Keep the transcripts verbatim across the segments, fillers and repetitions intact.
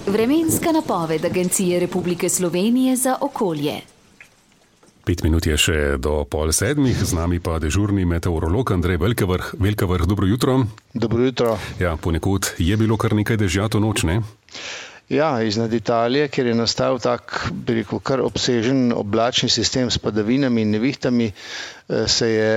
Vremenska napoved Agencije Republike Slovenije za okolje. Pet minut je še do pol sedmih, z nami pa dežurni meteorolog Andrej Velkavrh. Velkavrh, dobro jutro. Dobro jutro. Ja, ponekod je bilo kar nekaj dežja to noč, ne? Ja, iznad Italije, kjer je nastal tak, bi rekel, kar obsežen oblačni sistem s padavinami in nevihtami, se je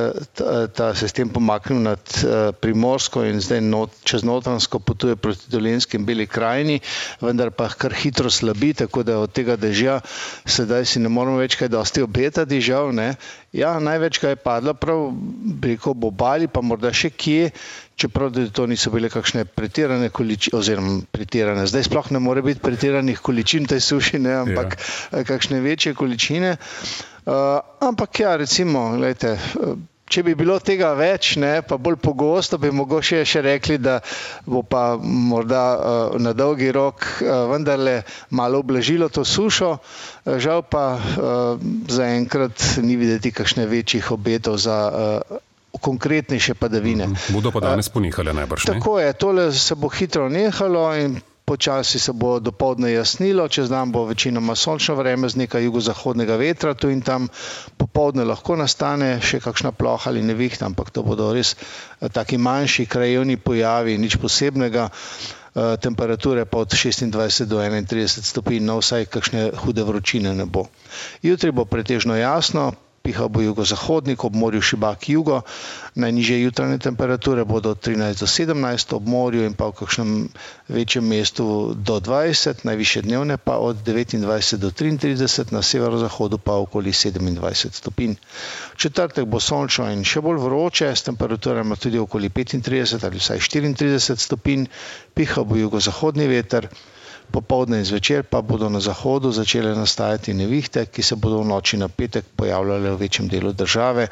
ta sistem pomaknil nad Primorsko in zdaj not, čez Notranjsko potuje proti Dolenjski in Beli krajini, vendar pa kar hitro slabi, tako da od tega dežja sedaj si ne moramo več kaj dosti obetati, žal, ne. Ja, največ ga je padlo prav, bi rekel, ob obali, pa morda še kje, čeprav da to niso bile kakšne pretirane količine, oziroma pretirane, zdaj sploh ne more biti pretiranih količin tej suši, ne, ampak ja. kakšne večje količine. Uh, ampak ja, recimo, glejte, če bi bilo tega več, ne, pa bolj pogosto, bi mogoče še rekli, da bo pa morda uh, na dolgi rok uh, vendarle malo ublažilo to sušo, uh, žal pa uh, zaenkrat ni videti kakšne večjih obetov za uh, konkretnejše padavine. Bodo pa danes ponehale najbrž, ne? Tako je, tole se bo hitro nehalo in počasi se bo dopoldne jasnilo, čez dan bo večinoma sončno vreme z nekaj jugozahodnega vetra, tu in tam popoldne lahko nastane še kakšna ploha ali nevihta, ampak to bodo res taki manjši krajevni pojavi, nič posebnega. Temperature pa od šestindvajset do enaintrideset stopinj, no vsaj kakšne hude vročine ne bo. Jutri bo pretežno jasno, pihal bo jugozahodnik, ob morju šibak jugo, najnižje jutranje temperature bodo od trinajst do sedemnajst, ob morju in pa v kakšnem večjem mestu do dvajset, najvišje dnevne pa od devetindvajset do triintrideset, na severozahodu pa okoli sedemindvajset stopinj. V četrtek bo sončno in še bolj vroče, s temperaturami tudi okoli petintrideset ali vsaj štiriintrideset stopinj, pihal bo jugozahodni veter. Popoldne in zvečer pa bodo na zahodu začele nastajati nevihte, ki se bodo v noči na petek pojavljale v večjem delu države.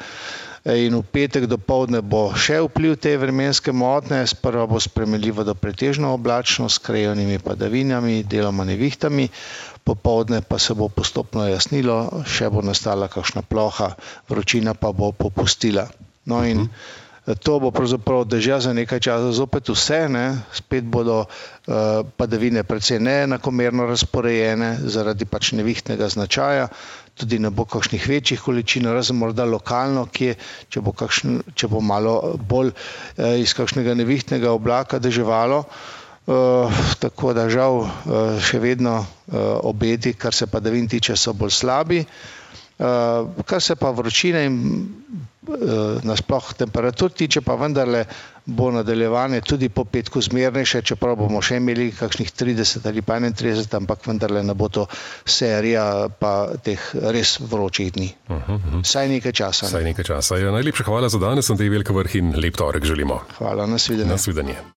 In v petek dopoldne bo še vpliv te vremenske motnje, sprva bo spremenljivo do pretežno oblačno s krajevnimi padavinami, deloma nevihtami, popoldne pa se bo postopno jasnilo, še bo nastala kakšna ploha, vročina pa bo popustila. No in to bo pravzaprav dežja za nekaj časa zopet vse, ne? Spet bodo uh, padavine precej neenakomerno razporejene zaradi pač nevihtnega značaja, tudi ne bo kakšnih večjih količin, razen morda lokalno, kje, če bo, kakšn, če bo malo bolj uh, iz kakšnega nevihtnega oblaka deževalo. Uh, tako da žal uh, še vedno uh, obeti, kar se padavin tiče, so bolj slabi. Uh, kar se pa vročine in uh, nasploh temperatur tiče, pa vendarle bo nadaljevanje tudi po petku zmernejše, čeprav bomo še imeli kakšnih trideset ali pa enaintrideset, ampak vendarle ne bo to serija pa teh res vročih dni. Uh-huh, uh-huh. Saj nekaj časa. Saj nekaj časa. Ja, najlepša hvala za danes, Andrej Velkavrh, in lep torek želimo. Hvala, nasvidenje. Nasvidenje.